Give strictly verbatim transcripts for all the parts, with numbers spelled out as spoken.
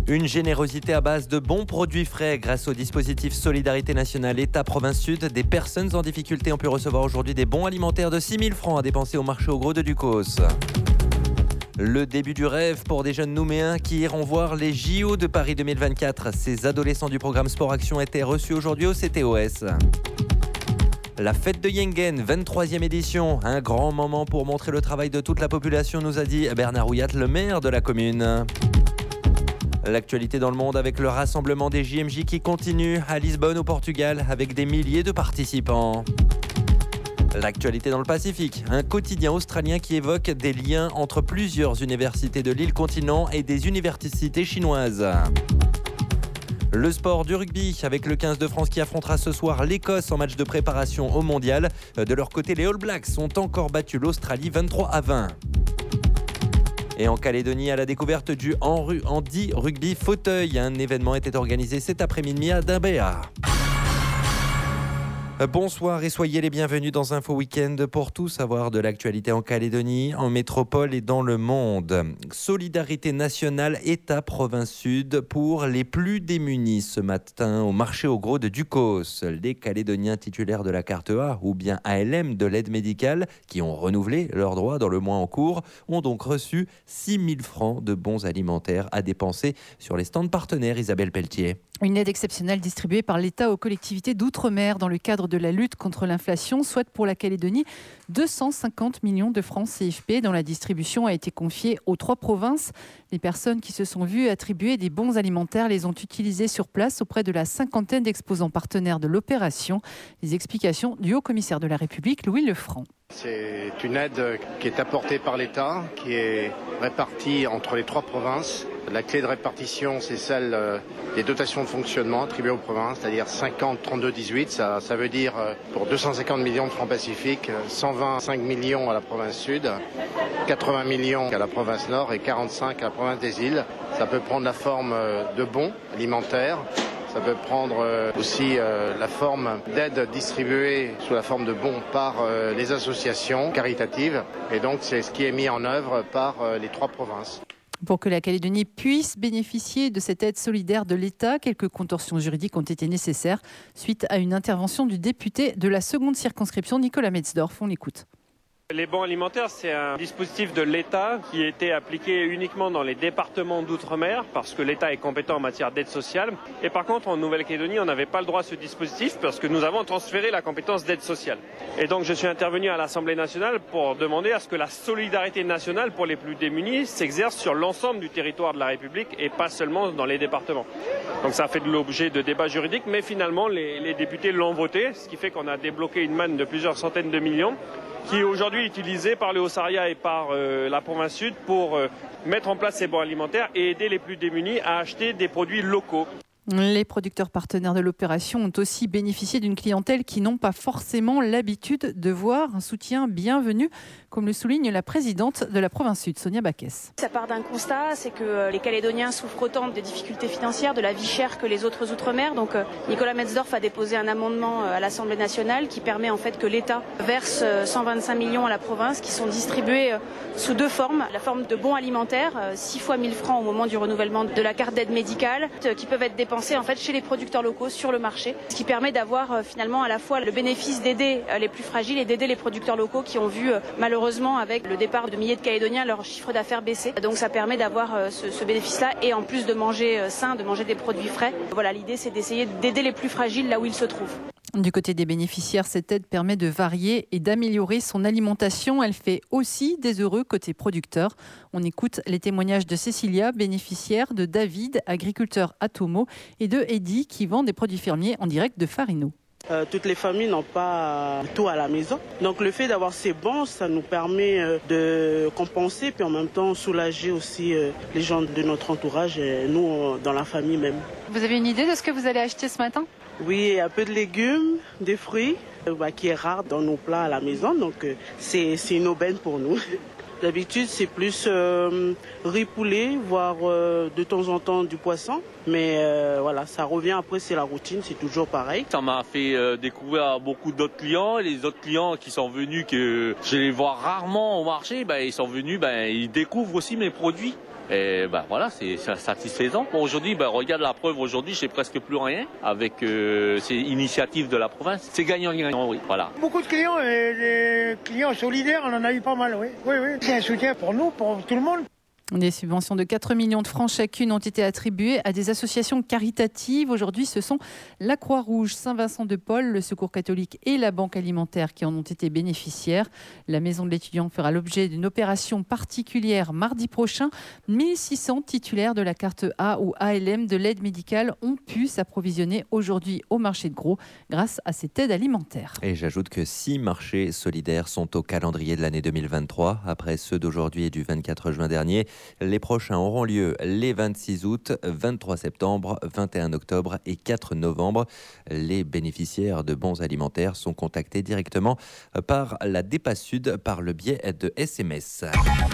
Une générosité à base de bons produits frais grâce au dispositif Solidarité Nationale État-Province Sud. Des personnes en difficulté ont pu recevoir aujourd'hui des bons alimentaires de six mille francs à dépenser au marché au gros de Ducos. Le début du rêve pour des jeunes Nouméens qui iront voir les J O de Paris deux mille vingt-quatre. Ces adolescents du programme Sport Action étaient reçus aujourd'hui au C T O S. La fête de Yengen, vingt-troisième édition. Un grand moment pour montrer le travail de toute la population, nous a dit Bernard Rouillat, le maire de la commune. L'actualité dans le monde avec le rassemblement des J M J qui continue à Lisbonne au Portugal avec des milliers de participants. L'actualité dans le Pacifique, un quotidien australien qui évoque des liens entre plusieurs universités de l'île continent et des universités chinoises. Le sport du rugby avec le quinze de France qui affrontera ce soir l'Écosse en match de préparation au mondial. De leur côté, les All Blacks ont encore battu l'Australie vingt-trois à vingt. Et en Calédonie, à la découverte du handi rugby fauteuil, un événement était organisé cet après-midi à Dimbéa. Bonsoir et soyez les bienvenus dans Info Week-end pour tout savoir de l'actualité en Calédonie, en métropole et dans le monde. Solidarité nationale État-Province Sud pour les plus démunis ce matin au marché au gros de Ducos. Les Calédoniens titulaires de la carte A ou bien A L M de l'aide médicale qui ont renouvelé leurs droits dans le mois en cours ont donc reçu six mille francs de bons alimentaires à dépenser sur les stands partenaires. Isabelle Pelletier. Une aide exceptionnelle distribuée par l'État aux collectivités d'outre-mer dans le cadre de la lutte contre l'inflation souhaite pour la Calédonie deux cent cinquante millions de francs C F P dont la distribution a été confiée aux trois provinces. Les personnes qui se sont vues attribuer des bons alimentaires les ont utilisés sur place auprès de la cinquantaine d'exposants partenaires de l'opération. Les explications du haut-commissaire de la République, Louis Lefranc. C'est une aide qui est apportée par l'État, qui est répartie entre les trois provinces. La clé de répartition, c'est celle des dotations de fonctionnement attribuées aux provinces, c'est-à-dire cinquante, trente-deux, dix-huit. Ça, ça veut dire pour deux cent cinquante millions de francs pacifiques, cent vingt-cinq millions à la province sud, quatre-vingts millions à la province nord et quarante-cinq à la province des îles. Ça peut prendre la forme de bons alimentaires. Ça peut prendre aussi la forme d'aide distribuée sous la forme de bons par les associations caritatives. Et donc c'est ce qui est mis en œuvre par les trois provinces. Pour que la Calédonie puisse bénéficier de cette aide solidaire de l'État, quelques contorsions juridiques ont été nécessaires suite à une intervention du député de la seconde circonscription, Nicolas Metzdorf. On l'écoute. Les bons alimentaires, c'est un dispositif de l'État qui a été appliqué uniquement dans les départements d'outre-mer parce que l'État est compétent en matière d'aide sociale. Et par contre, en Nouvelle-Calédonie, on n'avait pas le droit à ce dispositif parce que nous avons transféré la compétence d'aide sociale. Et donc, je suis intervenu à l'Assemblée nationale pour demander à ce que la solidarité nationale pour les plus démunis s'exerce sur l'ensemble du territoire de la République et pas seulement dans les départements. Donc, ça a fait de l'objet de débats juridiques, mais finalement, les, les députés l'ont voté, ce qui fait qu'on a débloqué une manne de plusieurs centaines de millions qui est aujourd'hui utilisé par le Haut-Saria et par euh, la province sud pour euh, mettre en place ces bons alimentaires et aider les plus démunis à acheter des produits locaux. Les producteurs partenaires de l'opération ont aussi bénéficié d'une clientèle qui n'ont pas forcément l'habitude de voir un soutien bienvenu, comme le souligne la présidente de la province sud, Sonia Baquès. Ça part d'un constat, c'est que les Calédoniens souffrent autant des difficultés financières, de la vie chère que les autres outre-mer. Donc Nicolas Metzdorf a déposé un amendement à l'Assemblée nationale qui permet en fait que l'État verse cent vingt-cinq millions à la province qui sont distribués sous deux formes. La forme de bons alimentaires, six fois mille francs au moment du renouvellement de la carte d'aide médicale, qui peuvent être dépensés en fait chez les producteurs locaux sur le marché, ce qui permet d'avoir euh, finalement à la fois le bénéfice d'aider euh, les plus fragiles et d'aider les producteurs locaux qui ont vu euh, malheureusement avec le départ de milliers de Calédoniens leur chiffre d'affaires baisser. Donc ça permet d'avoir euh, ce, ce bénéfice-là et en plus de manger euh, sain, de manger des produits frais. Voilà, l'idée c'est d'essayer d'aider les plus fragiles là où ils se trouvent. Du côté des bénéficiaires, cette aide permet de varier et d'améliorer son alimentation. Elle fait aussi des heureux côté producteurs. On écoute les témoignages de Cécilia, bénéficiaire, de David, agriculteur à Tomo, et de Eddy, qui vend des produits fermiers en direct de Farino. Euh, toutes les familles n'ont pas tout à la maison. Donc le fait d'avoir ces bons, ça nous permet euh, de compenser puis en même temps soulager aussi euh, les gens de notre entourage et nous euh, dans la famille même. Vous avez une idée de ce que vous allez acheter ce matin ? Oui, un peu de légumes, des fruits, euh, bah, qui est rare dans nos plats à la maison. Donc euh, c'est, c'est une aubaine pour nous. D'habitude, c'est plus euh, riz poulet, voire euh, de temps en temps du poisson. Mais euh, voilà, ça revient après, c'est la routine, c'est toujours pareil. Ça m'a fait euh, découvrir beaucoup d'autres clients. Et les autres clients qui sont venus, que je les vois rarement au marché, ben, ils sont venus, ben, ils découvrent aussi mes produits. Et ben voilà, c'est, c'est satisfaisant. Bon, aujourd'hui, ben regarde la preuve. Aujourd'hui, j'ai presque plus rien avec euh, ces initiatives de la province. C'est gagnant-gagnant, oui. Voilà. Beaucoup de clients, et des clients solidaires, on en a eu pas mal, oui. Oui, oui. C'est un soutien pour nous, pour tout le monde. Des subventions de quatre millions de francs chacune ont été attribuées à des associations caritatives. Aujourd'hui, ce sont la Croix-Rouge, Saint-Vincent-de-Paul, le Secours catholique et la Banque alimentaire qui en ont été bénéficiaires. La Maison de l'étudiant fera l'objet d'une opération particulière mardi prochain. mille six cents titulaires de la carte A ou A L M de l'aide médicale ont pu s'approvisionner aujourd'hui au marché de gros grâce à cette aide alimentaire. Et j'ajoute que six marchés solidaires sont au calendrier de l'année deux mille vingt-trois, après ceux d'aujourd'hui et du vingt-quatre juin dernier. Les prochains auront lieu les vingt-six août, vingt-trois septembre, vingt et un octobre et quatre novembre. Les bénéficiaires de bons alimentaires sont contactés directement par la DEPA Sud par le biais de S M S.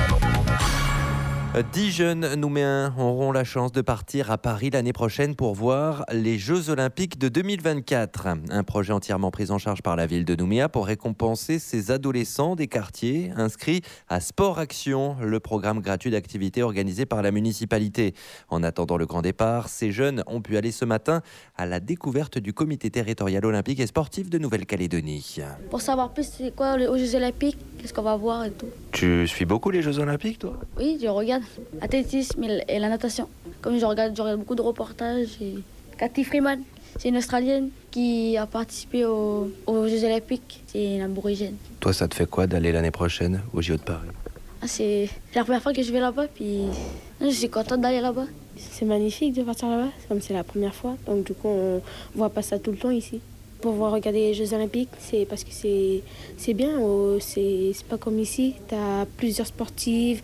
Dix jeunes Nouméens auront la chance de partir à Paris l'année prochaine pour voir les Jeux Olympiques de deux mille vingt-quatre. Un projet entièrement pris en charge par la ville de Nouméa pour récompenser ces adolescents des quartiers inscrits à Sport Action, le programme gratuit d'activités organisé par la municipalité. En attendant le grand départ, ces jeunes ont pu aller ce matin à la découverte du comité territorial olympique et sportif de Nouvelle-Calédonie. Pour savoir plus c'est quoi les Jeux Olympiques, qu'est-ce qu'on va voir et tout. Tu suis beaucoup les Jeux Olympiques, toi ? Oui, je regarde l'athlétisme et la natation. Comme je regarde, je regarde beaucoup de reportages. Et Cathy Freeman, c'est une Australienne qui a participé aux, aux Jeux Olympiques. C'est une aborigène. Toi, ça te fait quoi d'aller l'année prochaine aux J O de Paris ? Ah, c'est la première fois que je vais là-bas, puis je suis contente d'aller là-bas. C'est magnifique de partir là-bas, comme c'est la première fois. Donc du coup, on voit pas ça tout le temps ici. Pour voir regarder les Jeux Olympiques, c'est parce que c'est, c'est bien. Oh, c'est, c'est pas comme ici. Tu as plusieurs sportifs,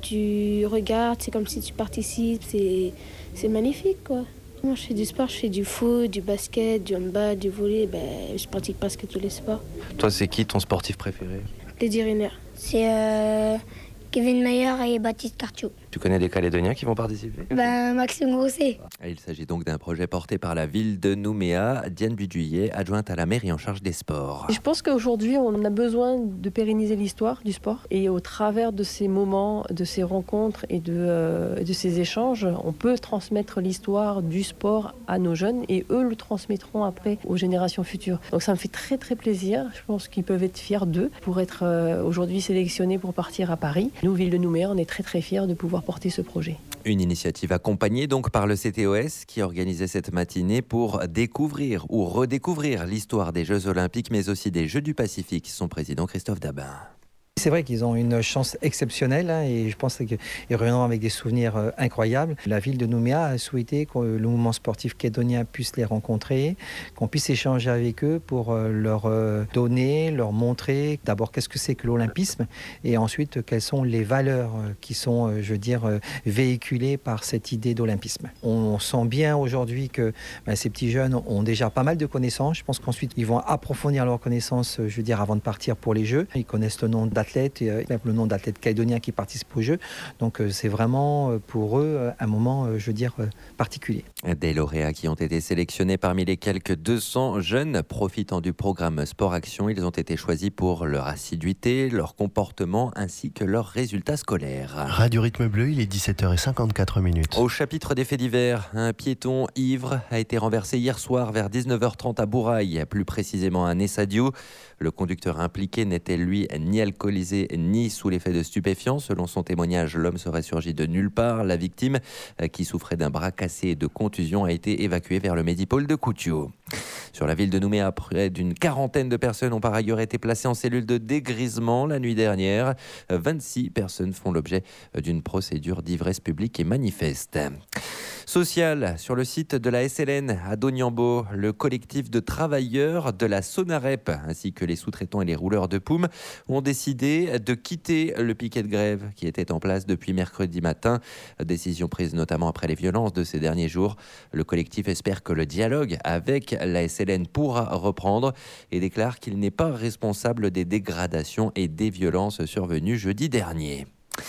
tu regardes, c'est comme si tu participes. C'est, c'est magnifique, quoi. Moi, je fais du sport, je fais du foot, du basket, du handball, du volley. Ben, je pratique presque tous les sports. Toi, c'est qui ton sportif préféré ? Teddy Riner. C'est euh, Kevin Mayer et Baptiste Cartiot. Tu connais des Calédoniens qui vont participer ? Ben, Maxime Grosset. Il s'agit donc d'un projet porté par la ville de Nouméa. Diane Buduyer, adjointe à la mairie en charge des sports. Je pense qu'aujourd'hui, on a besoin de pérenniser l'histoire du sport. Et au travers de ces moments, de ces rencontres et de, euh, de ces échanges, on peut transmettre l'histoire du sport à nos jeunes et eux le transmettront après aux générations futures. Donc ça me fait très très plaisir. Je pense qu'ils peuvent être fiers d'eux pour être euh, aujourd'hui sélectionnés pour partir à Paris. Nous, ville de Nouméa, on est très très fiers de pouvoir porter ce projet. Une initiative accompagnée donc par le C T O S qui organisait cette matinée pour découvrir ou redécouvrir l'histoire des Jeux Olympiques mais aussi des Jeux du Pacifique. Son président Christophe Dabin. C'est vrai qu'ils ont une chance exceptionnelle hein, et je pense qu'ils reviendront avec des souvenirs euh, incroyables. La ville de Nouméa a souhaité que le mouvement sportif calédonien puisse les rencontrer, qu'on puisse échanger avec eux pour euh, leur euh, donner, leur montrer d'abord qu'est-ce que c'est que l'olympisme et ensuite euh, quelles sont les valeurs euh, qui sont, euh, je veux dire, euh, véhiculées par cette idée d'olympisme. On sent bien aujourd'hui que ben, ces petits jeunes ont déjà pas mal de connaissances. Je pense qu'ensuite ils vont approfondir leurs connaissances, je veux dire, avant de partir pour les Jeux. Ils connaissent le nom d'athlètes et même le nom d'athlètes calédoniens qui participent aux Jeux. Donc c'est vraiment pour eux un moment, je veux dire, particulier. Des lauréats qui ont été sélectionnés parmi les quelques deux cents jeunes profitant du programme Sport Action. Ils ont été choisis pour leur assiduité, leur comportement ainsi que leurs résultats scolaires. Radio Rythme Bleu, il est dix-sept heures cinquante-quatre minutes. Au chapitre des faits divers, un piéton ivre a été renversé hier soir vers dix-neuf heures trente à Bourail, plus précisément à Nessadiou. Le conducteur impliqué n'était lui ni alcoolisé ni sous l'effet de stupéfiants. Selon son témoignage, l'homme serait surgi de nulle part. La victime, qui souffrait d'un bras cassé et de contusions, a été évacuée vers le Médipôle de Koutiou. Sur la ville de Nouméa, près d'une quarantaine de personnes ont par ailleurs été placées en cellule de dégrisement la nuit dernière. vingt-six personnes font l'objet d'une procédure d'ivresse publique et manifeste. Social, sur le site de la S L N à Doniambo, le collectif de travailleurs de la Sonarep ainsi que les sous-traitants et les rouleurs de Poum ont décidé de quitter le piquet de grève qui était en place depuis mercredi matin. Décision prise notamment après les violences de ces derniers jours. Le collectif espère que le dialogue avec la S L N pourra reprendre et déclare qu'il n'est pas responsable des dégradations et des violences survenues jeudi dernier.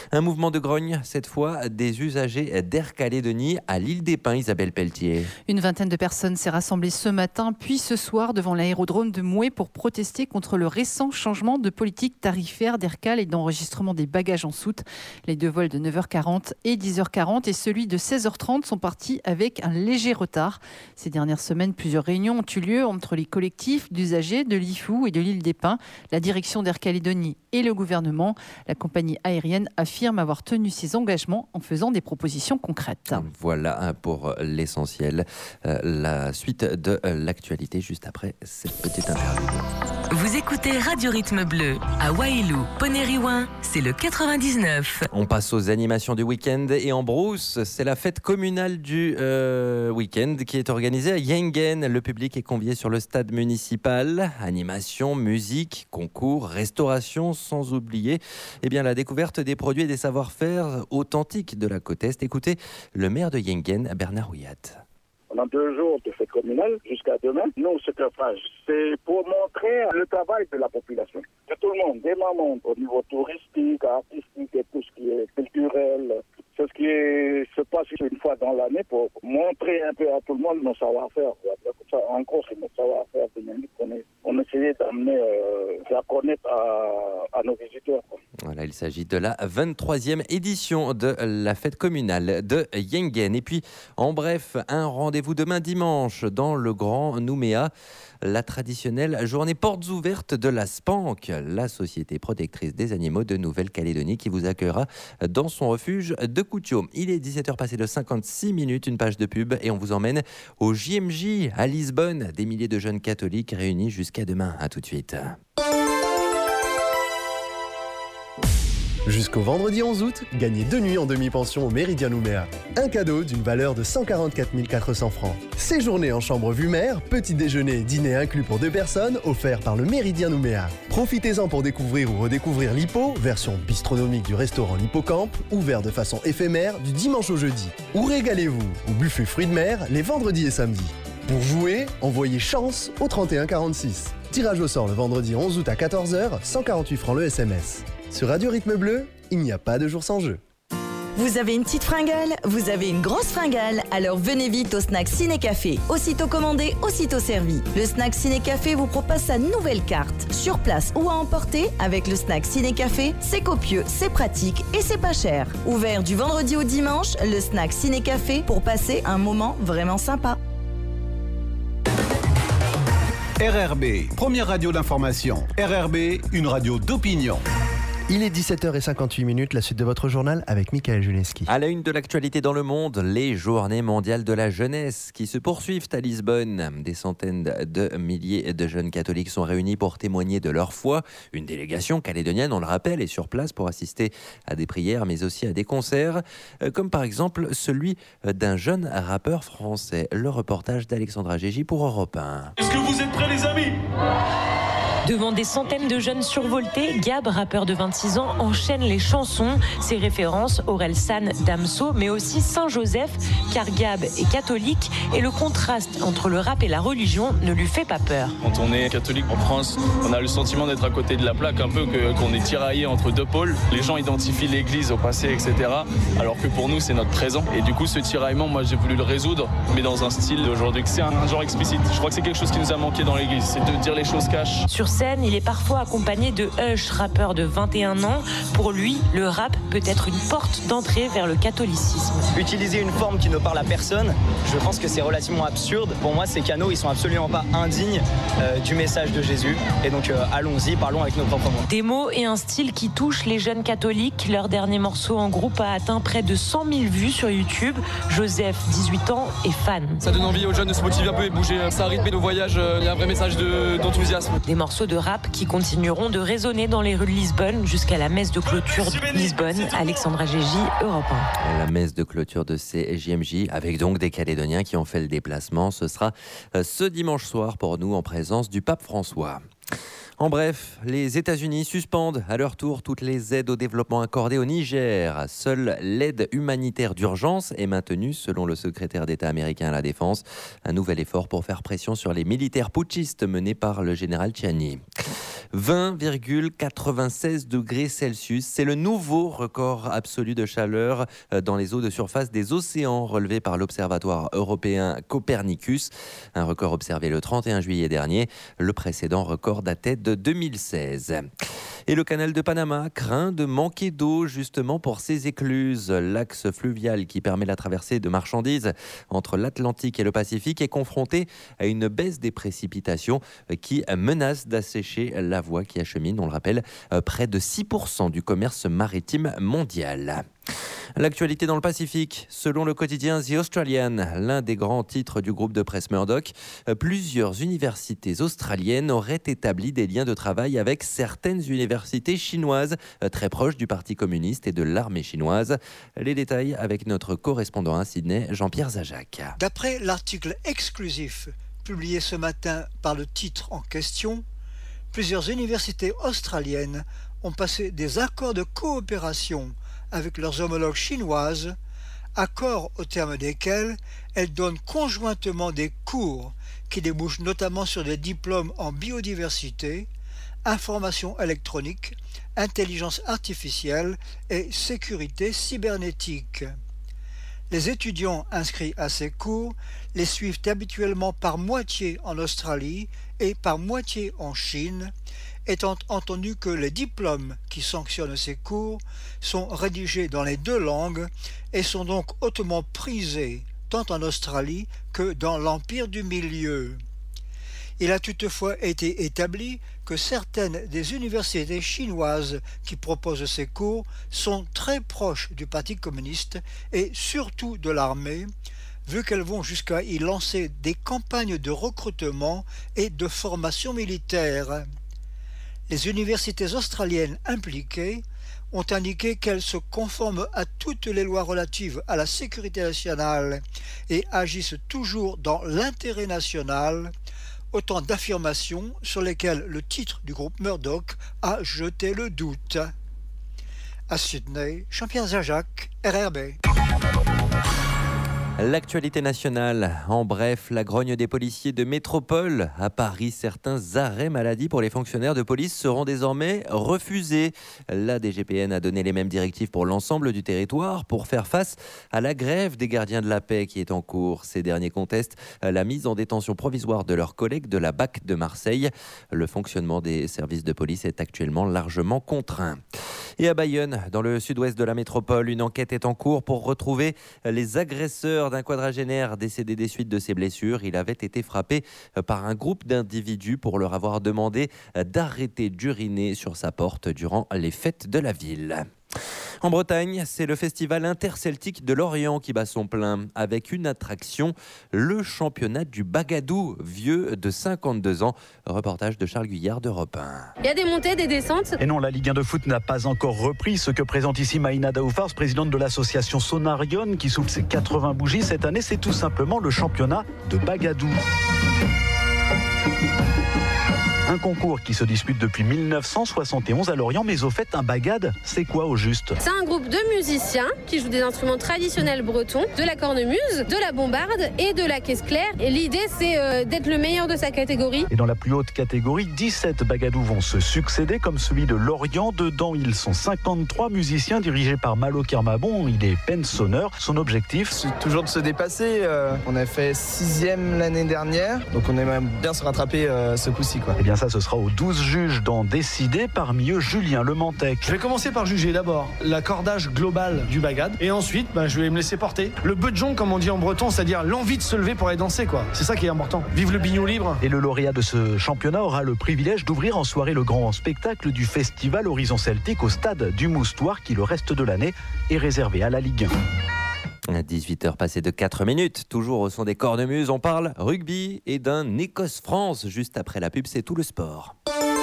Un mouvement de grogne, cette fois, des usagers d'Air Calédonie à l'île des Pins, Isabelle Pelletier. Une vingtaine de personnes s'est rassemblée ce matin, puis ce soir, devant l'aérodrome de Moué pour protester contre le récent changement de politique tarifaire d'Aircal et d'enregistrement des bagages en soute. Les deux vols de neuf heures quarante et dix heures quarante et celui de seize heures trente sont partis avec un léger retard. Ces dernières semaines, plusieurs réunions ont eu lieu entre les collectifs d'usagers de l'I F U et de l'île des Pins, la direction d'Air Calédonie et le gouvernement. La compagnie aérienne affirme avoir tenu ses engagements en faisant des propositions concrètes. Voilà pour l'essentiel. Euh, la suite de l'actualité juste après cette petite interview. Vous écoutez Radio Rythme Bleu à Wailou, Poneriwan, c'est le quatre-vingt-dix-neuf. On passe aux animations du week-end et en brousse, c'est la fête communale du euh, week-end qui est organisée à Yengen. Le public est convié sur le stade municipal. Animation, musique, concours, restauration, sans oublier eh bien, la découverte des produits et des savoir-faire authentiques de la côte Est. Écoutez le maire de Yengen, Bernard Houillat. On a deux jours de fête communale jusqu'à demain. Nous, ce qu'on fait, c'est pour montrer le travail de la population. De tout le monde, des mamans, au niveau touristique, artistique et tout ce qui est culturel. C'est ce qui est, se passe une fois dans l'année pour montrer un peu à tout le monde nos savoir-faire. En gros, c'est notre savoir-faire dynamique qu'on est, on essayait d'amener, euh, à connaître à, à nos visiteurs. Voilà, il s'agit de la vingt-troisième édition de la fête communale de Yengen. Et puis, en bref, un rendez-vous demain dimanche dans le Grand Nouméa. La traditionnelle journée portes ouvertes de la SPANC, la Société protectrice des animaux de Nouvelle-Calédonie, qui vous accueillera dans son refuge de Koutiom. Il est dix-sept heures passées de cinquante-six minutes, une page de pub, et on vous emmène au J M J à Lisbonne. Des milliers de jeunes catholiques réunis jusqu'à demain. À tout de suite. Jusqu'au vendredi onze août, gagnez deux nuits en demi-pension au Méridien Nouméa. Un cadeau d'une valeur de cent quarante-quatre mille quatre cents francs. Séjournez en chambre vue mer, petit déjeuner et dîner inclus pour deux personnes, offert par le Méridien Nouméa. Profitez-en pour découvrir ou redécouvrir l'Hippo, version bistronomique du restaurant l'Hippocampe, ouvert de façon éphémère du dimanche au jeudi. Ou régalez-vous au buffet fruits de mer les vendredis et samedis. Pour jouer, envoyez chance au trente et un quarante-six. Tirage au sort le vendredi onze août à quatorze heures, cent quarante-huit francs le S M S. Sur Radio Rythme Bleu, il n'y a pas de jour sans jeu. Vous avez une petite fringale, vous avez une grosse fringale, alors venez vite au snack Ciné Café. Aussitôt commandé, aussitôt servi. Le snack Ciné Café vous propose sa nouvelle carte. Sur place ou à emporter, avec le snack Ciné Café, c'est copieux, c'est pratique et c'est pas cher. Ouvert du vendredi au dimanche, le snack Ciné Café pour passer un moment vraiment sympa. R R B, première radio d'information. R R B, une radio d'opinion. Il est dix-sept heures cinquante-huit minutes, la suite de votre journal avec Michael Juneski. À la une de l'actualité dans le monde, les journées mondiales de la jeunesse qui se poursuivent à Lisbonne. Des centaines de milliers de jeunes catholiques sont réunis pour témoigner de leur foi. Une délégation calédonienne, on le rappelle, est sur place pour assister à des prières, mais aussi à des concerts, comme par exemple celui d'un jeune rappeur français. Le reportage d'Alexandra Gégy pour Europe un. Est-ce que vous êtes prêts, les amis ? Devant des centaines de jeunes survoltés, Gab, rappeur de vingt-six ans, enchaîne les chansons. Ses références, Orelsan, Damso, mais aussi Saint-Joseph, car Gab est catholique et le contraste entre le rap et la religion ne lui fait pas peur. Quand on est catholique en France, on a le sentiment d'être à côté de la plaque, un peu que, qu'on est tiraillé entre deux pôles. Les gens identifient l'église au passé, et cetera. Alors que pour nous, c'est notre présent. Et du coup, ce tiraillement, moi, j'ai voulu le résoudre, mais dans un style d'aujourd'hui. C'est un, un genre explicite. Je crois que c'est quelque chose qui nous a manqué dans l'église, c'est de dire les choses cash. Sur scène, il est parfois accompagné de Hush, rappeur de vingt et un ans. Pour lui, le rap peut être une porte d'entrée vers le catholicisme. Utiliser une forme qui ne parle à personne, je pense que c'est relativement absurde. Pour moi, ces canaux, ils sont absolument pas indignes euh, du message de Jésus. Et donc, euh, allons-y, parlons avec nos propres mots. Des mots et un style qui touchent les jeunes catholiques. Leur dernier morceau en groupe a atteint près de cent mille vues sur YouTube. Joseph, dix-huit ans, est fan. Ça donne envie aux jeunes de se motiver un peu et bouger. Ça a rythmé nos voyages. Il y a un vrai message de, d'enthousiasme. Des morceaux de rap qui continueront de résonner dans les rues de Lisbonne jusqu'à la messe de clôture de Lisbonne. Alexandra Gégy, Europe un. La messe de clôture de ces J M J, avec donc des Calédoniens qui ont fait le déplacement. Ce sera ce dimanche soir pour nous en présence du pape François. En bref, les États-Unis suspendent à leur tour toutes les aides au développement accordées au Niger. Seule l'aide humanitaire d'urgence est maintenue, selon le secrétaire d'État américain à la Défense. Un nouvel effort pour faire pression sur les militaires putschistes menés par le général Tchiani. vingt virgule quatre-vingt-seize degrés Celsius, c'est le nouveau record absolu de chaleur dans les eaux de surface des océans relevé par l'Observatoire européen Copernicus. Un record observé le trente et un juillet dernier. Le précédent record datait de deux mille seize. Et le canal de Panama craint de manquer d'eau justement pour ses écluses. L'axe fluvial qui permet la traversée de marchandises entre l'Atlantique et le Pacifique est confronté à une baisse des précipitations qui menace d'assécher la voie qui achemine, on le rappelle, près de six pour cent du commerce maritime mondial. L'actualité dans le Pacifique, selon le quotidien The Australian, l'un des grands titres du groupe de presse Murdoch, plusieurs universités australiennes auraient établi des liens de travail avec certaines universités chinoises très proches du Parti communiste et de l'armée chinoise. Les détails avec notre correspondant à Sydney, Jean-Pierre Zajac. D'après l'article exclusif publié ce matin par le titre en question, plusieurs universités australiennes ont passé des accords de coopération avec leurs homologues chinoises, accords au terme desquels elles donnent conjointement des cours qui débouchent notamment sur des diplômes en biodiversité, information électronique, intelligence artificielle et sécurité cybernétique. Les étudiants inscrits à ces cours les suivent habituellement par moitié en Australie et par moitié en Chine, étant entendu que les diplômes qui sanctionnent ces cours sont rédigés dans les deux langues et sont donc hautement prisés tant en Australie que dans l'Empire du Milieu. Il a toutefois été établi que certaines des universités chinoises qui proposent ces cours sont très proches du Parti communiste et surtout de l'armée, vu qu'elles vont jusqu'à y lancer des campagnes de recrutement et de formation militaire. Les universités australiennes impliquées ont indiqué qu'elles se conforment à toutes les lois relatives à la sécurité nationale et agissent toujours dans l'intérêt national, autant d'affirmations sur lesquelles le titre du groupe Murdoch a jeté le doute. À Sydney, Jean-Pierre Zajac, R R B. L'actualité nationale, en bref, la grogne des policiers de métropole. À Paris, certains arrêts maladie pour les fonctionnaires de police seront désormais refusés. La D G P N a donné les mêmes directives pour l'ensemble du territoire pour faire face à la grève des gardiens de la paix qui est en cours. Ces derniers contestent la mise en détention provisoire de leurs collègues de la B A C de Marseille. Le fonctionnement des services de police est actuellement largement contraint. Et à Bayonne, dans le sud-ouest de la métropole, une enquête est en cours pour retrouver les agresseurs d'un quadragénaire décédé des suites de ses blessures. Il avait été frappé par un groupe d'individus pour leur avoir demandé d'arrêter d'uriner sur sa porte durant les fêtes de la ville. En Bretagne, c'est le festival interceltique de Lorient qui bat son plein avec une attraction, le championnat du Bagadou, vieux de cinquante-deux ans. Reportage de Charles Guyard d'Europe un. Il y a des montées, des descentes. Et non, la Ligue un de foot n'a pas encore repris, ce que présente ici Maïna Daoufars, présidente de l'association Sonarion, qui souffle ses quatre-vingts bougies cette année. C'est tout simplement le championnat de Bagadou. Un concours qui se dispute depuis mille neuf cent soixante et onze à Lorient, mais au fait, un bagad, c'est quoi au juste ? C'est un groupe de musiciens qui jouent des instruments traditionnels bretons, de la cornemuse, de la bombarde et de la caisse claire. Et l'idée, c'est euh, d'être le meilleur de sa catégorie. Et dans la plus haute catégorie, dix-sept bagadous vont se succéder, comme celui de Lorient. Dedans, ils sont cinquante-trois musiciens dirigés par Malo Kermabon. Il est pensonneur. Son objectif, c'est toujours de se dépasser. Euh, on a fait sixième l'année dernière, donc on aimerait bien se rattraper euh, ce coup-ci, quoi. Eh bien, ça, ce sera aux douze juges d'en décider, parmi eux Julien Lemantec. Je vais commencer par juger d'abord l'accordage global du bagad et ensuite bah, je vais me laisser porter. Le bedjon, comme on dit en breton, c'est-à-dire l'envie de se lever pour aller danser, quoi. C'est ça qui est important. Vive le bignon libre. Et le lauréat de ce championnat aura le privilège d'ouvrir en soirée le grand spectacle du festival Horizon Celtique au stade du Moustoir qui le reste de l'année est réservé à la Ligue un. À dix-huit heures passées de quatre minutes, toujours au son des cornemuses, on parle rugby et d'un Écosse-France. Juste après la pub, c'est tout le sport.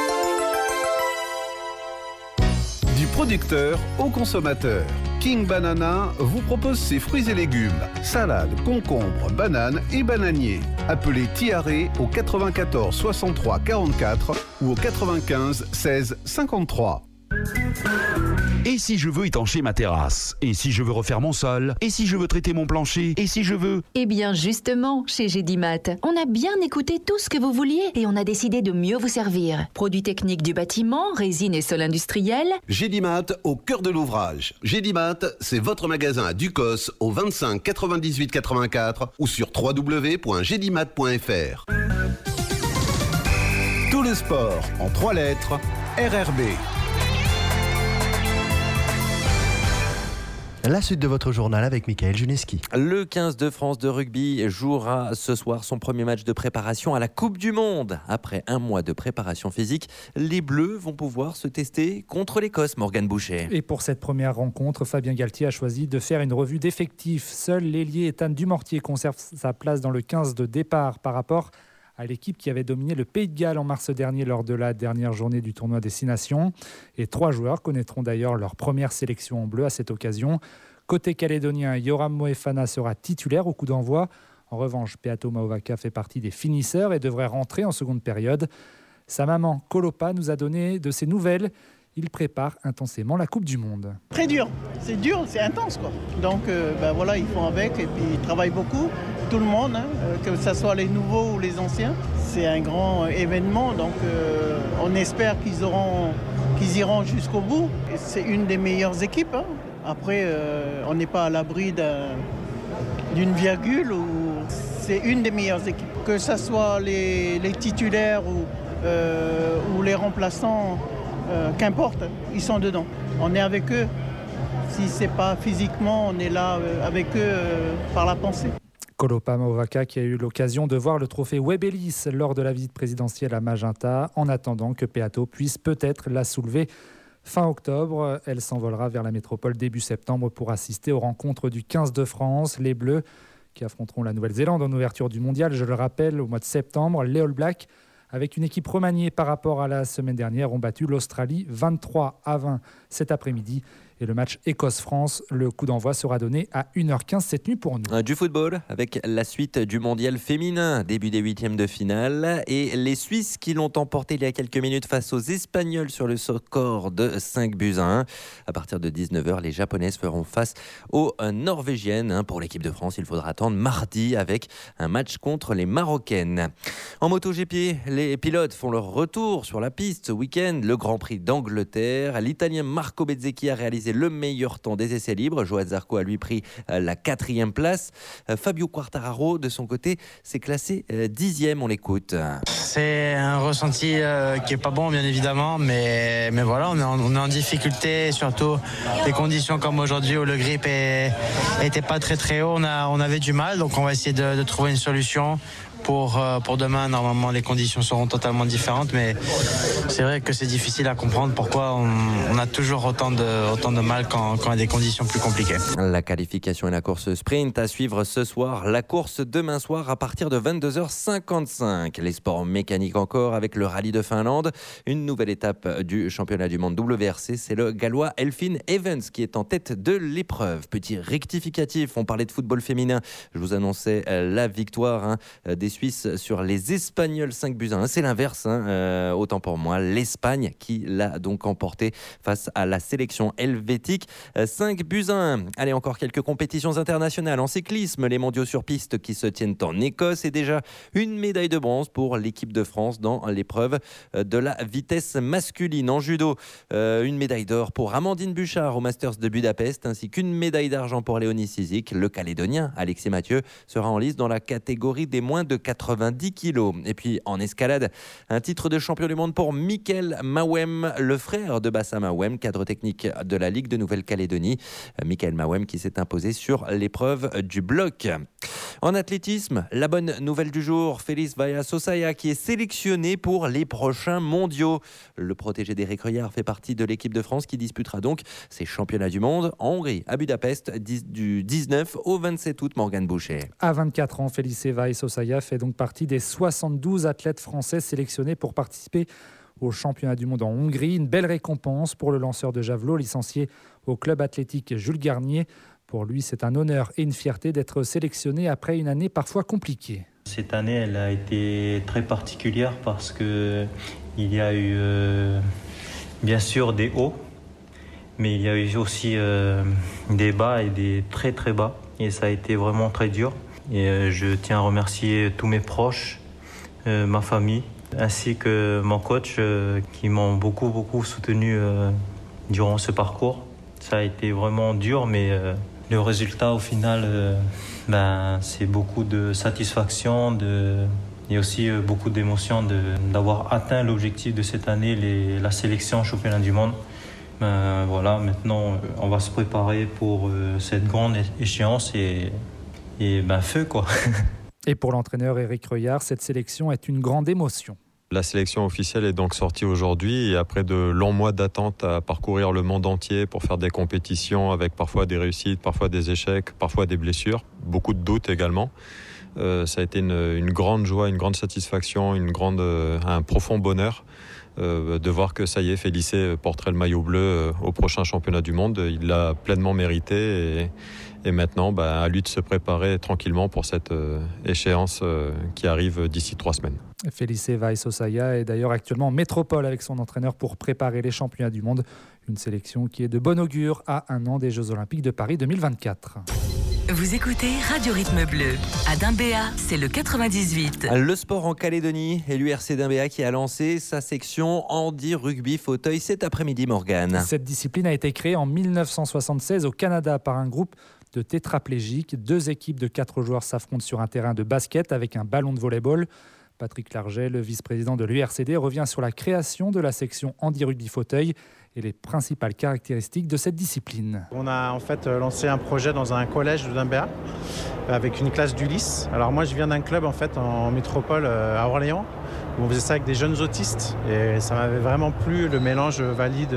Du producteur au consommateur, King Banana vous propose ses fruits et légumes, salades, concombres, bananes et bananiers. Appelez Tiaré au quatre-vingt-quatorze soixante-trois quarante-quatre ou au quatre-vingt-quinze seize cinquante-trois. Et si je veux étancher ma terrasse? Et si je veux refaire mon sol? Et si je veux traiter mon plancher? Et si je veux... Eh bien justement, chez Gédimat, on a bien écouté tout ce que vous vouliez et on a décidé de mieux vous servir. Produits techniques du bâtiment, résine et sol industriel. Gédimat au cœur de l'ouvrage. Gédimat, c'est votre magasin à Ducos au vingt-cinq quatre-vingt-dix-huit quatre-vingt-quatre ou sur w w w point gédimat point f r. Tout le sport en trois lettres, R R B. La suite de votre journal avec Mickaël Juneski. Le quinze de France de rugby jouera ce soir son premier match de préparation à la Coupe du Monde. Après un mois de préparation physique, les Bleus vont pouvoir se tester contre l'Écosse, Morgane Boucher. Et pour cette première rencontre, Fabien Galtier a choisi de faire une revue d'effectifs. Seul l'ailier Ethan Dumortier conserve sa place dans le quinze de départ par rapport à l'équipe qui avait dominé le Pays de Galles en mars dernier lors de la dernière journée du tournoi Destination. Et trois joueurs connaîtront d'ailleurs leur première sélection en bleu à cette occasion. Côté calédonien, Yoram Moefana sera titulaire au coup d'envoi. En revanche, Peato Mauvaka fait partie des finisseurs et devrait rentrer en seconde période. Sa maman, Kolopa, nous a donné de ses nouvelles. Il prépare intensément la Coupe du Monde. Très dur, c'est dur, c'est intense quoi. Donc euh, ben voilà, ils font avec et puis ils travaillent beaucoup, tout le monde, hein, que ce soit les nouveaux ou les anciens. C'est un grand événement, donc euh, on espère qu'ils auront, qu'ils iront jusqu'au bout. Et c'est une des meilleures équipes. Hein. Après, euh, on n'est pas à l'abri d'un, d'une virgule, ou c'est une des meilleures équipes. Que ce soit les, les titulaires ou, euh, ou les remplaçants. Euh, qu'importe, ils sont dedans. On est avec eux. Si c'est pas physiquement, on est là euh, avec eux euh, par la pensée. Kolopa Mauvaka qui a eu l'occasion de voir le trophée Webb Ellis lors de la visite présidentielle à Magenta, en attendant que Peato puisse peut-être la soulever fin octobre. Elle s'envolera vers la métropole début septembre pour assister aux rencontres du quinze de France. Les Bleus qui affronteront la Nouvelle-Zélande en ouverture du mondial, je le rappelle, au mois de septembre. Les All Blacks, avec une équipe remaniée par rapport à la semaine dernière, ont battu l'Australie vingt-trois à vingt cet après-midi. Et le match Écosse-France, le coup d'envoi sera donné à une heure quinze cette nuit pour nous. Du football, avec la suite du mondial féminin, début des huitièmes de finale. Et les Suisses qui l'ont emporté il y a quelques minutes face aux Espagnols sur le score de cinq buts à un. À partir de dix-neuf heures, les Japonaises feront face aux Norvégiennes. Pour l'équipe de France, il faudra attendre mardi avec un match contre les Marocaines. En MotoGP, les pilotes font leur retour sur la piste ce week-end. Le Grand Prix d'Angleterre. L'Italien Marco Bezzecchi a réalisé le meilleur temps des essais libres. Joao Zarco a lui pris la quatrième place. Fabio Quartararo, de son côté, s'est classé dixième. On l'écoute. C'est un ressenti euh, qui est pas bon, bien évidemment, mais, mais voilà, on est, en, on est en difficulté, surtout des conditions comme aujourd'hui où le grip était pas très très haut. On, a, on avait du mal, donc on va essayer de, de trouver une solution. Pour, euh, pour demain, normalement, les conditions seront totalement différentes, mais c'est vrai que c'est difficile à comprendre pourquoi on, on a toujours autant de, autant de mal quand, quand il y a des conditions plus compliquées. La qualification et la course sprint à suivre ce soir. La course demain soir à partir de vingt-deux heures cinquante-cinq. Les sports mécaniques encore avec le rallye de Finlande. Une nouvelle étape du championnat du monde W R C. C'est le Gallois Elfyn Evans qui est en tête de l'épreuve. Petit rectificatif, on parlait de football féminin. Je vous annonçais la victoire hein, des Suisses sur les Espagnols cinq buts à un. C'est l'inverse, hein, euh, autant pour moi. L'Espagne qui l'a donc emporté face à la sélection helvétique cinq buts à un. Allez, encore quelques compétitions internationales en cyclisme. Les mondiaux sur piste qui se tiennent en Écosse et déjà une médaille de bronze pour l'équipe de France dans l'épreuve de la vitesse masculine. En judo, euh, une médaille d'or pour Amandine Bouchard au Masters de Budapest ainsi qu'une médaille d'argent pour Léonie Sizik. Le Calédonien Alexis Mathieu sera en lice dans la catégorie des moins de quatre-vingt-dix kilos. Et puis en escalade, un titre de champion du monde pour Mickaël Mawem, le frère de Bassa Mawem, cadre technique de la Ligue de Nouvelle-Calédonie. Mickaël Mawem qui s'est imposé sur l'épreuve du bloc. En athlétisme, la bonne nouvelle du jour, Félix Vallas-Osaya qui est sélectionné pour les prochains mondiaux. Le protégé d'Éric Ruillard fait partie de l'équipe de France qui disputera donc ses championnats du monde en Hongrie, à Budapest, du dix-neuf au vingt-sept août. Morgane Boucher. À vingt-quatre ans, Félix Vallas-Osaya fait donc partie des soixante-douze athlètes français sélectionnés pour participer au championnat du monde en Hongrie. Une belle récompense pour le lanceur de javelot licencié au club athlétique Jules Garnier. Pour lui, c'est un honneur et une fierté d'être sélectionné après une année parfois compliquée. Cette année, elle a été très particulière parce qu'il y a eu euh, bien sûr des hauts, mais il y a eu aussi euh, des bas et des très très bas. Et ça a été vraiment très dur. Et euh, je tiens à remercier tous mes proches, euh, ma famille, ainsi que mon coach euh, qui m'ont beaucoup beaucoup soutenu euh, durant ce parcours. Ça a été vraiment dur, mais euh, le résultat au final, euh, ben, c'est beaucoup de satisfaction, de... et aussi euh, beaucoup d'émotion de, d'avoir atteint l'objectif de cette année, les, la sélection championnat du monde. Ben, voilà, maintenant on va se préparer pour euh, cette grande échéance et, et ben, feu quoi. Et pour l'entraîneur Éric Reuillard, cette sélection est une grande émotion. La sélection officielle est donc sortie aujourd'hui et après de longs mois d'attente à parcourir le monde entier pour faire des compétitions avec parfois des réussites, parfois des échecs, parfois des blessures, beaucoup de doutes également. Euh, ça a été une, une grande joie, une grande satisfaction, une grande, euh, un profond bonheur euh, de voir que ça y est, Félissé porterait le maillot bleu euh, au prochain championnat du monde. Il l'a pleinement mérité et, et maintenant bah, à lui de se préparer tranquillement pour cette euh, échéance euh, qui arrive d'ici trois semaines. Félissé Vaisosaya est d'ailleurs actuellement en métropole avec son entraîneur pour préparer les championnats du monde. Une sélection qui est de bon augure à un an des Jeux Olympiques de Paris deux mille vingt-quatre. Vous écoutez Radio Rythme Bleu. À Dimbéa, c'est le quatre-vingt-dix-huit. Le sport en Calédonie et l'U R C Dimbéa qui a lancé sa section handi rugby fauteuil cet après-midi, Morgane. Cette discipline a été créée en dix-neuf cent soixante-seize au Canada par un groupe de tétraplégiques. Deux équipes de quatre joueurs s'affrontent sur un terrain de basket avec un ballon de volley-ball. Patrick Larget, le vice-président de l'U R C D, revient sur la création de la section handi rugby fauteuil et les principales caractéristiques de cette discipline. On a en fait lancé un projet dans un collège de Dimbéa avec une classe d'Ulysse. Alors moi je viens d'un club en fait en métropole à Orléans où on faisait ça avec des jeunes autistes et ça m'avait vraiment plu, le mélange valide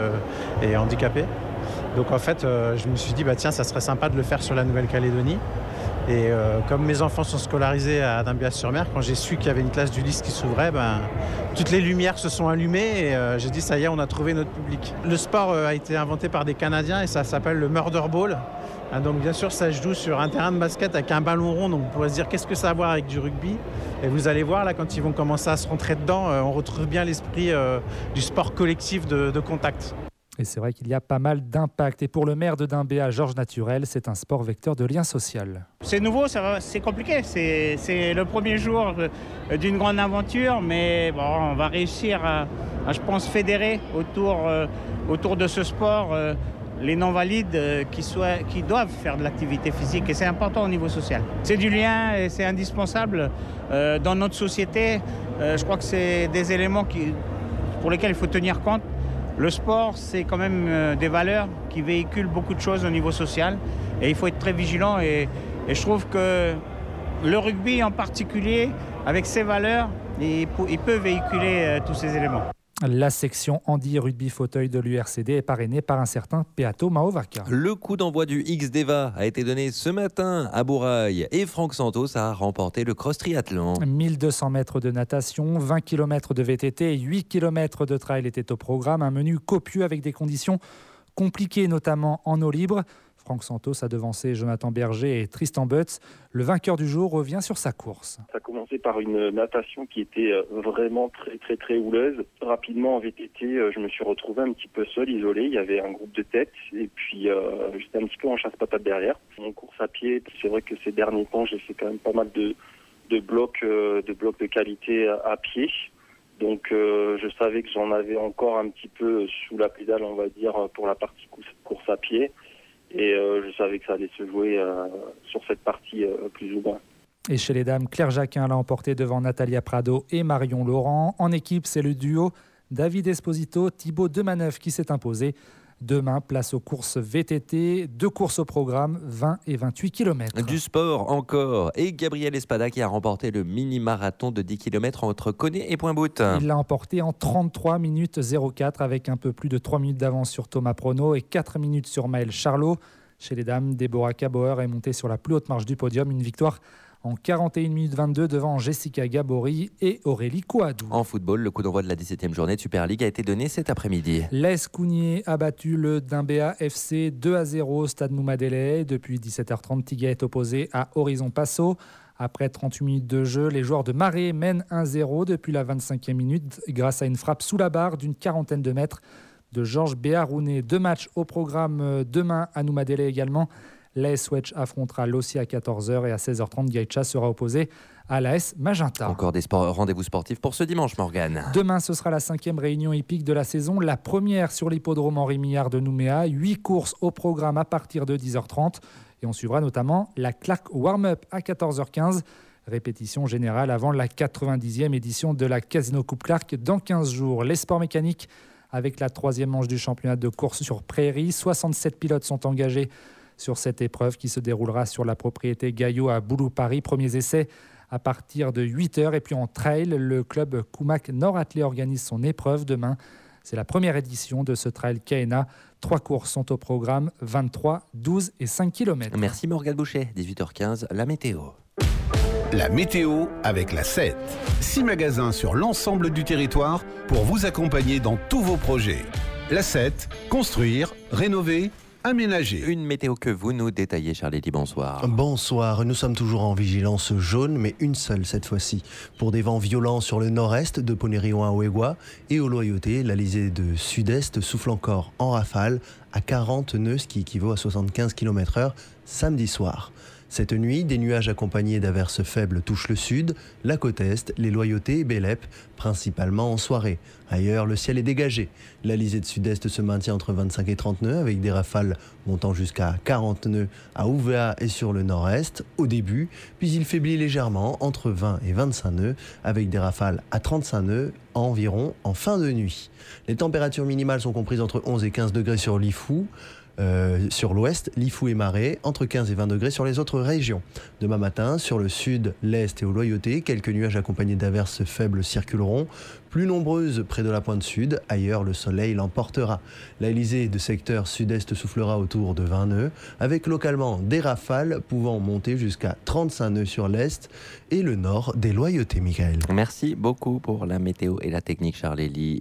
et handicapé. Donc en fait je me suis dit bah tiens ça serait sympa de le faire sur la Nouvelle-Calédonie. Et euh, comme mes enfants sont scolarisés à Dimbéa-sur-Mer, quand j'ai su qu'il y avait une classe d'Ulysse qui s'ouvrait, ben, toutes les lumières se sont allumées et euh, j'ai dit ça y est, on a trouvé notre public. Le sport euh, a été inventé par des Canadiens et ça s'appelle le murder ball. Hein, donc bien sûr, ça se joue sur un terrain de basket avec un ballon rond. Donc vous pourrez se dire qu'est-ce que ça a à voir avec du rugby. Et vous allez voir là, quand ils vont commencer à se rentrer dedans, euh, on retrouve bien l'esprit euh, du sport collectif de, de contact. Et c'est vrai qu'il y a pas mal d'impact. Et pour le maire de Dimbéa, Georges Naturel, c'est un sport vecteur de lien social. C'est nouveau, ça va, c'est compliqué. C'est, c'est le premier jour d'une grande aventure, mais bon, on va réussir à, à je pense, fédérer autour, euh, autour de ce sport euh, les non-valides euh, qui, soient, qui doivent faire de l'activité physique. Et c'est important au niveau social. C'est du lien et c'est indispensable euh, dans notre société. Euh, je crois que c'est des éléments qui, pour lesquels il faut tenir compte. Le sport, c'est quand même euh, des valeurs qui véhiculent beaucoup de choses au niveau social et il faut être très vigilant et, et je trouve que le rugby en particulier, avec ses valeurs, il, il peut véhiculer euh, tous ces éléments. La section handi rugby fauteuil de l'U R C D est parrainée par un certain Peato Maovaka. Le coup d'envoi du X-Deva a été donné ce matin à Bourail et Franck Santos a remporté le cross triathlon. mille deux cents mètres de natation, vingt kilomètres de V T T et huit kilomètres de trail étaient au programme. Un menu copieux avec des conditions compliquées, notamment en eau libre. Franck Santos a devancé Jonathan Berger et Tristan Butz. Le vainqueur du jour revient sur sa course. Ça a commencé par une natation qui était vraiment très très très houleuse. Rapidement en V T T, je me suis retrouvé un petit peu seul, isolé. Il y avait un groupe de tête et puis euh, j'étais un petit peu en chasse-patate derrière. En course à pied, c'est vrai que ces derniers temps, j'ai fait quand même pas mal de, de blocs euh, de blocs de qualité à, à pied. Donc euh, je savais que j'en avais encore un petit peu sous la pédale, on va dire, pour la partie course à pied. Et euh, je savais que ça allait se jouer euh, sur cette partie euh, plus ou moins. Et chez les dames, Claire Jacquin l'a emporté devant Natalia Prado et Marion Laurent. En équipe, c'est le duo David Esposito, Thibaut Demaneuf qui s'est imposé. Demain, place aux courses V T T, deux courses au programme, vingt et vingt-huit kilomètres. Du sport encore, et Gabriel Espada qui a remporté le mini-marathon de dix kilomètres entre Coné et Pointe-Boute. Il l'a emporté en trente-trois minutes zéro quatre avec un peu plus de trois minutes d'avance sur Thomas Prono et quatre minutes sur Maël Charlot. Chez les dames, Déborah Cabauer est montée sur la plus haute marche du podium, une victoire en quarante et une minutes vingt-deux devant Jessica Gabory et Aurélie Kouadou. En football, le coup d'envoi de la dix-septième journée de Super League a été donné cet après-midi. L'A S Cougnier a battu le Dimbéa F C deux à zéro au stade Moumadélé. Depuis dix-sept heures trente, Tiga est opposé à Horizon Passo. Après trente-huit minutes de jeu, les joueurs de Marais mènent un zéro depuis la vingt-cinquième minute grâce à une frappe sous la barre d'une quarantaine de mètres de Georges Béharounet. Deux matchs au programme demain à Noumadélé également. L'A S Wedge affrontera l'Ossi à quatorze heures et à seize heures trente, Gaïcha sera opposé à l'A S Magenta. Encore des sports, rendez-vous sportifs pour ce dimanche, Morgane. Demain, ce sera la cinquième réunion hippique de la saison, la première sur l'hippodrome Henri Millard de Nouméa. Huit courses au programme à partir de dix heures trente. Et on suivra notamment la Clark Warm-Up à quatorze heures quinze. Répétition générale avant la quatre-vingt-dixième édition de la Casino Coupe Clark dans quinze jours. Les sports mécaniques avec la troisième manche du championnat de course sur prairie. soixante-sept pilotes sont engagés sur cette épreuve qui se déroulera sur la propriété Gaillot à Boulou-Paris. Premiers essais à partir de huit heures. Et puis en trail, le club Coumac Nord-Athlé organise son épreuve demain. C'est la première édition de ce trail K N A. Trois courses sont au programme, vingt-trois, douze et cinq kilomètres. Merci Morgane Boucher, dix-huit heures quinze, la météo. La météo avec la sept. Six magasins sur l'ensemble du territoire pour vous accompagner dans tous vos projets. La sept, construire, rénover, aménager. Une météo que vous nous détaillez, Charlie-Ly, bonsoir. Bonsoir, nous sommes toujours en vigilance jaune, mais une seule cette fois-ci. Pour des vents violents sur le nord-est, de Ponérion à Ouégua, et au Loyauté, l'alizé de sud-est souffle encore en rafale à quarante nœuds, ce qui équivaut à soixante-quinze kilomètres heure samedi soir. Cette nuit, des nuages accompagnés d'averses faibles touchent le sud, la côte est, les Loyautés et Bélep, principalement en soirée. Ailleurs, le ciel est dégagé. L'alizé de sud-est se maintient entre vingt-cinq et trente nœuds, avec des rafales montant jusqu'à quarante nœuds à Ouvéa et sur le nord-est au début, puis il faiblit légèrement entre vingt et vingt-cinq nœuds, avec des rafales à trente-cinq nœuds environ en fin de nuit. Les températures minimales sont comprises entre onze et quinze degrés sur Lifou, Euh, sur l'ouest, Lifou et Marais, entre quinze et vingt degrés sur les autres régions. Demain matin, sur le sud, l'est et aux Loyautés, quelques nuages accompagnés d'averses faibles circuleront, plus nombreuses près de la pointe sud. Ailleurs, le soleil l'emportera. L'alizé de secteur sud-est soufflera autour de vingt nœuds, avec localement des rafales pouvant monter jusqu'à trente-cinq nœuds sur l'est et le nord des Loyautés, Michael. Merci beaucoup pour la météo et la technique, Charlie-Ly.